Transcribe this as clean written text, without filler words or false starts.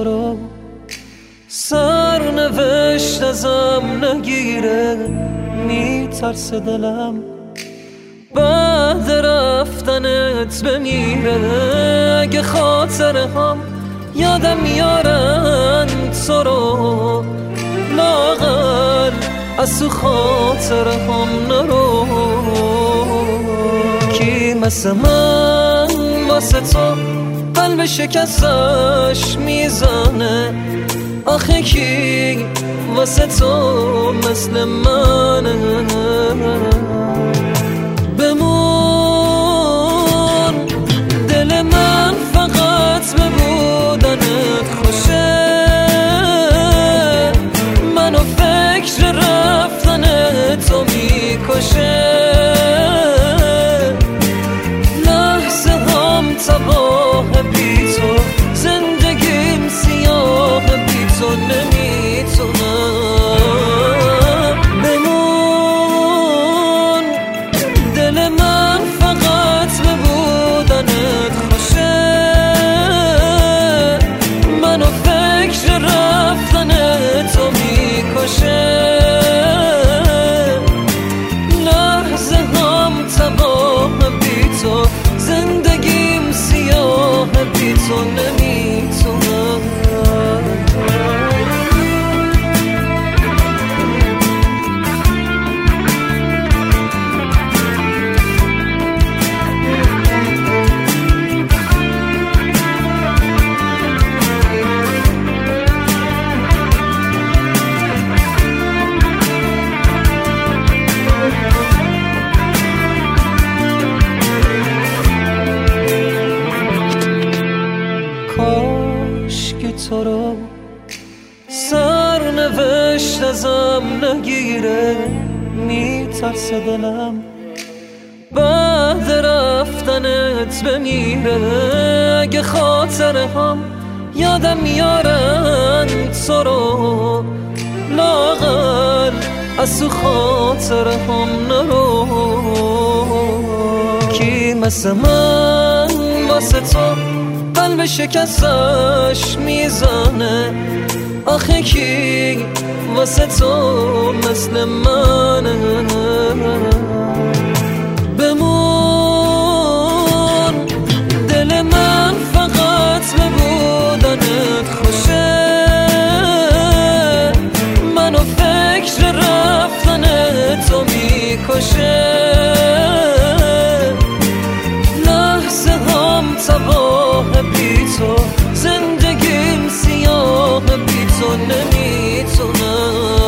تو رو سرنوشت ازم نگیره، میترسه دلم بعد رفتنت بمیره. اگه خاطرهام یادم میارن تو رو، لاغر از تو خاطرهام نرو. کی مثل من واسه تو قلب شکستش میزنه؟ آخه کی واسه تو مثل منه؟ بمون دل من فقط به بودنت خوشه، منو فکر رفتن تو میکشه. لحظه هم تباه بی تو، زندگیم سیاه بی تو نمیتونم. بمون دل من فقط به بودنت خوشه، منو فکر رفتن تو میکشه. لحظه هم تباه بی تو، زندگیم سیاه بی تو نمیتونم. کاش که تو رو سرنوشت ازم نگیره، میترسه دلم بعد رفتنت بمیره. اگه خاطرهام یادم میارن تو رو، لاغر از تو خاطرهام نرو. کی مثل من واسه تو قلب شکستش میزنه؟ آخه کی واسه تو مثل منه؟ بمون دل من فقط به بودنت خوشه، منو فکر رفتن تو میکشه. لحظه هم تباه بی تو، زندگیم سیاه بی تو نمیتونم.